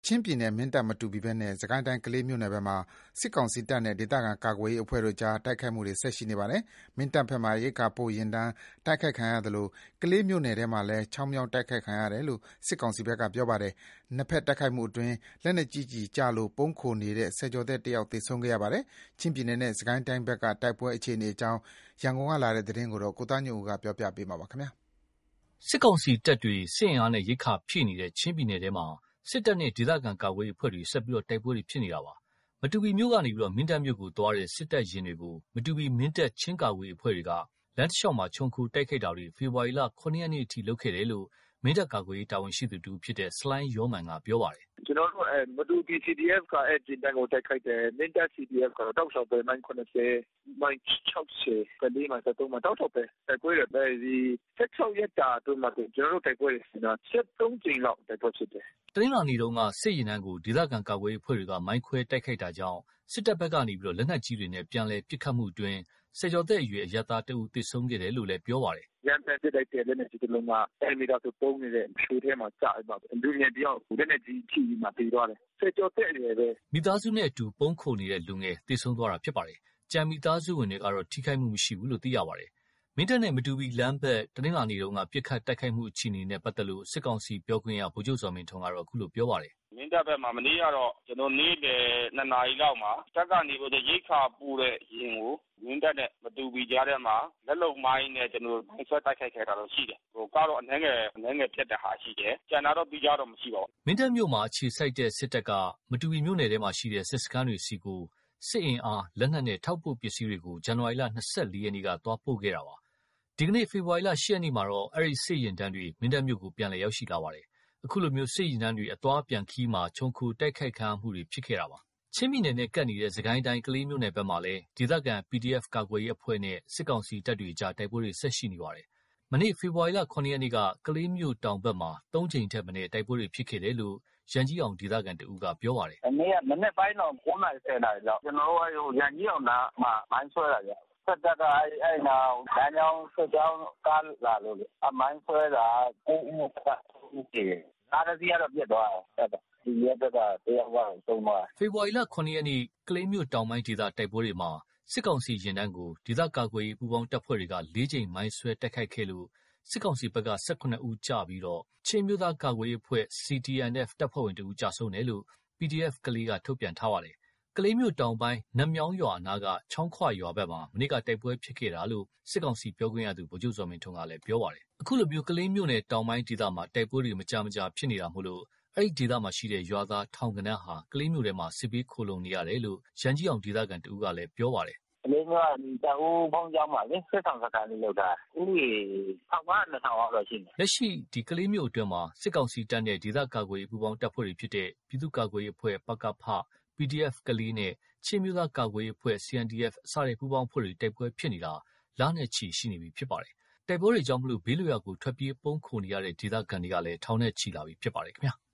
ချင်းပြည်နယ်မင်းတပ်မတူပီဘက်နဲ့စစ်ကိုင်းတိုင်းကလေးမြို့နယ်ဘက်မှာစစ်ကောင်စီတပ်နဲ့ဒေသခံကာကွယ်ရေးအဖွဲ့တို့ကြားတိုက်ခိုက်မှုတွေဆက်ရှိနေပါတယ်။မင်းတပ်ဘက်မှာရိက္ခာပို့ယာဉ်တန်းတိုက်ခိုက်ခံရသလိုကလေးမြို့နယ်ထဲမှာလည်းချောင်းမြောင်းတိုက်ခိုက်ခံရတယ်လို့စစ်ကောင်စီဘက်ကပြောပါတယ်။နှစ်ဖက်တိုက်ခိုက်မှုအတွင်းလက်နက်ကြီးကျလို့ပုန်းခိုနေတဲ့ဆယ်ကျော်သက်တယောက်သေဆုံးခဲ့ရပါတယ်။ချင်းပြည်နယ်နဲ့စစ်ကိုင်းတိုင်းဘက်ကတိုက်ပွဲအခြေအနေအကြောင်းရန်ကုန်ကလာတဲ့သတင်းကိုကိုသားညွန့်ဦးကပြောပြပေးမှာပါခင်ဗျာ။စစ်ကောင်စီတပ်တွေစစ်အင်အားနဲ့ရိက္ခာဖြည့်နေတဲ့ချင်းပြည်နယ်ထဲမှာစစ်တပ်နဲ့ဒေသခံကာကွယ်ရေးအဖွဲ့တွေဆက်ပြီးတိုက်ပွဲတွေဖြစ်နေတာပါ။မတူပီမြို့ကနေမင်းတပ်မြို့ကိုသွားတဲ့စစ်တပ်ရင်တွေကိုမတူပီမင်းတပ်ချင်းကာကွယ်ရေးအဖွဲ့တွေကလမ်းတစ်လျှောက်မှာခြုံခိုတိုက်ခိုက်တာတွေဖေဖော်ဝါရီလ9 ရက်နေ့အထိလုပ်ခဲ့တယ်လို့မင်းတပ်ကာကွယ်ရေးတာဝန်ရှိသူတူဖြစ်တဲ့စလိုင်းယောမန်ကပြောပါတယ်။ကျွန်တော်တို့မတူပီ CDF ကဂျင်တန်ကိုတိုက်ခိုက်တယ်မင်းတပ် CDF ကတောက်လျှောက်ပဲမိုင်း90မိုင်း60ကလေးမှာ73မှာတောက်လျှောက်ပဲတိုက်ပွဲတွေဒီ16ရက်တာအတွင်းမှာကျွန်တော်တို့တိုက်ပွဲတွေ73ကြိမ်လောက်တိုက်ပွဲဖြစ်တယ်တနင်္လာနေ့တုန်းကစစ်ရင်တန်းကိုဒေသခံကာကွယ်ရေးအဖွဲ့တွေကမိုင်းခွဲတိုက်ခိုက်တာကြောင့်စစ်တပ်ဘက်ကနေလက်နက်ကြီးတွေနဲ့ပြန်လည်ပစ်ခတ်မှုအတွင်းဆယ်ကျော်သက်အရွယ်အရပ်သားတအုပ်သေဆုံးခဲ့တယ်လို့လည်းပြောပါတယ်။ရန်တန်စစ်တိုက်တဲ့လက်နက်ကြီးတစ်လုံးကမီတာဆိုပုံနေတဲ့ဖြိုထဲမှာကျသွားတယ်။လူငယ်တယောက်လက်နက်ကြီးထိပြီးမှပြေးသွားတယ်။ဆယ်ကျော်သက်အရွယ်ပဲမိသားစုနဲ့အတူပုံခုနေတဲ့လူငယ်သေဆုံးသွားတာဖြစ်ပါတယ်။ကြံမိသားစုဝင်တွေကတော့ထိခိုက်မှုမရှိဘူးလို့သိရပါတယ်။မင်းတပ်နဲ့မတူပီလမ်းဘက်တနင်္လာနေ့တုန်းကပြစ်ခတ်တိုက်ခိုက်မှုအခြေအနေနဲ့ပတ်သက်လို့စစ်ကောင်စီပြောခွင့်ရဗိုလ်ချုပ်ဇော်မင်းထွန်းကတော့အခုလိုပြောပါတယ်မင်းတပ်ဘက်မှာမနေ့ကတော့ကျွန်တော်နေ့လယ်2 နာရီလောက်မှာတပ်ကနေပြီးရိတ်ခါပူတဲ့ရင်ကိုမင်းတပ်နဲ့မတူပီကြားထဲမှာလက်လုံမိုင်းနဲ့ကျွန်တော်မိုင်းဆွဲတိုက်ခိုက်ခဲ့တာတော့ရှိတယ်ဟိုကတော့အနှဲငယ်ဖြစ်တဲ့ဟာရှိတယ်ကျန်တာတော့ပြီးကြတော့မရှိပါဘူးမင်းတပ်မြို့မှာအခြေစိုက်တဲ့စစ်တပ်ကမတူပီမြို့နယ်ထဲမှာရှိတဲ့စစ်စခန်းတွေစီကိုစစ်အင်အားလက်နက်နဲ့ထောက်ပို့ပစ္စည်းတွေကိုဇန်နဝါရီလ24ရက်နေ့ကသွားပို့ခဲ့တာပါဒီကနေ့ဖေဖော်ဝါရီလ10ရက်နေ့မှာတော့အဲ့ဒီစစ်ရင်တန်းတွေမင်းတပ်မြို့ကိုပြန်လည်ရောက်ရှိလာပါတယ်အခုလိုမျိုးစစ်ရင်တန်းတွေအသွားပြန်ခီးမှာခြုံခိုတိုက်ခိုက်ခံမှုတွေဖြစ်ခဲ့တာပါချင်းပြည်နယ်နဲ့ကပ်နေတဲ့စကိုင်းတိုင်းကလေးမြို့နယ်ဘက်မှာလည်းဒေသခံ PDF ကာကွယ်ရေးအဖွဲ့နဲ့စစ်ကောင်စီတပ်တွေကြားတိုက်ပွဲတွေဆက်ရှိနေပါတယ်မနေ့ဖေဖော်ဝါရီလ9ရက်နေ့ကကလေးမြို့တောင်ဘက်မှာ3ကြိမ်ထက်မနည်းတိုက်ပွဲတွေဖြစ်ခဲ့တယ်လို့ရန်ကြီးအောင်ဒေသခံတဦးကပြောပါတယ်။နေ့ကမနေ့ပိုင်းတော့9နာရီ10နာရီလောက်ကျွန်တော်တို့ရန်ကြီးအောင်နားမှာမိုင်းဆွဲတာကြ။ဆက်တက်ကအဲ့နာလမ်းကြောင်းဆက်ကြောင်းကားလာလို့အမိုင်းဆွဲတာကိုဦးကကြည့်။အားရစီကတော့ပြတ်သွားတယ်ဒီရက်တက်ကတယောက်ကသုံးသွားဖေဖော်ဝါရီလ9ရက်နေ့ကလေးမြို့တောင်ပိုင်းဒေသတိုက်ပွဲတွေမှာစစ်ကောင်စီရင်တန်းကိုဒေသကာကွယ်ရေးပူးပေါင်းတပ်ဖွဲ့တွေက4ကြိမ်မိုင်းဆွဲတိုက်ခိုက်ခဲ့လို့စစ်ကောင်စီဘက်က18ဦးကြာပြီးတော့ချင်းမျိုးသားကာကွယ်ရေးအဖွဲ့ CTNF တပ်ဖွဲ့ဝင်2ဦးကြာဆုံးတယ်လို့ PDF ကလေးကထုတ်ပြန်ထားပါတယ်ကလေးမြို့တောင်ပိုင်းနတ်မြောင်းရွာအနားကချောင်းခွရွာဘက်မှာမနေ့ကတိုက်ပွဲဖြစ်ခဲ့တာလို့စစ်ကောင်စီပြောခွင့်ရသူဗိုလ်ချုပ်ဇော်မင်းထွန်းကလည်းပြောပါတယ်အခုလိုမျိုးကလေးမြို့နယ်တောင်ပိုင်းဒေသမှာတိုက်ပွဲတွေမကြာဖြစ်နေတာမို့လို့အဲ့ဒီဒေသမှာရှိတဲ့ရွာသားထောင်ကနန်းဟာကလေးမျိုးထဲမှာစစ်ပေးခိုလုံနေရတယ်လို့ရန်ကြီးအောင်ဒေသခံတဦးကလည်းပြောပါတယ်ကလေးမျိုးကတောင်ပေါင်းကြောင်းပါလေစစ်ဆောင်စကားလေးလောက်တာဥယျာဉ်2000လောက်ရှိနေလက်ရှိဒီကလေးမျိုးအတွင်းမှာစစ်ကောင်စီတပ်နဲ့ဒေသကာကွယ်ရေးပူးပေါင်းတပ်ဖွဲ့တွေဖြစ်တဲ့ပြည်သူ့ကာကွယ်ရေးအဖွဲ့ပကဖ PDF ကလေးနဲ့ချင်းမျိုးသားကာကွယ်ရေးအဖွဲ့ CNDF စတဲ့ပူးပေါင်းဖွဲ့တွေတိုက်ပွဲဖြစ်နေတာလနဲ့ချီရှိနေပြီဖြစ်ပါတယ်တိုက်ပွဲတွေကြောင့်မလို့ဘေးလွတ်ရာကိုထွက်ပြေးပုန်းခိုနေရတဲ့ဒေသခံတွေကလည်းထောင်နဲ့ချီလာပြီဖြစ်ပါတယ်ခင်ဗျာ